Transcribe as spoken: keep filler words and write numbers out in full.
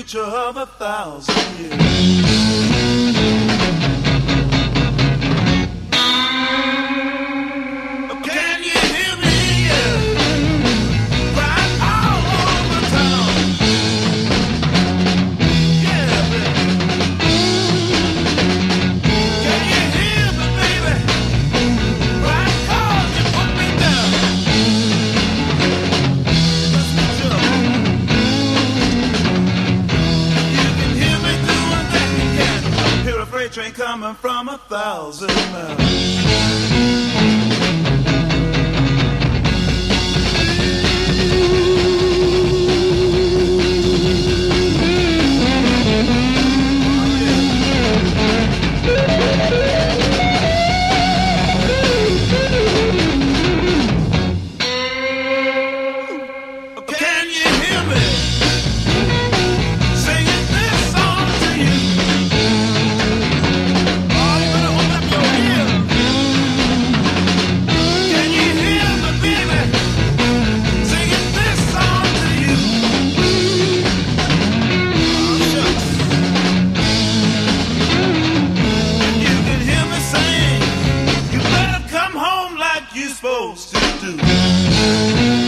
future of a thousand years. Can you hear me? Right all over town. Yeah, baby. Can you hear me, baby? Right 'cause you put me down. Let's be sure. You can hear me doing that, you can hear a freight train coming from a thousand miles. Can you hear me singing this song to you? Oh, you better open up your ears. Can you hear me, baby, singing this song to you? Oh, shucks. You can hear me sing. You better come home like you're supposed to do.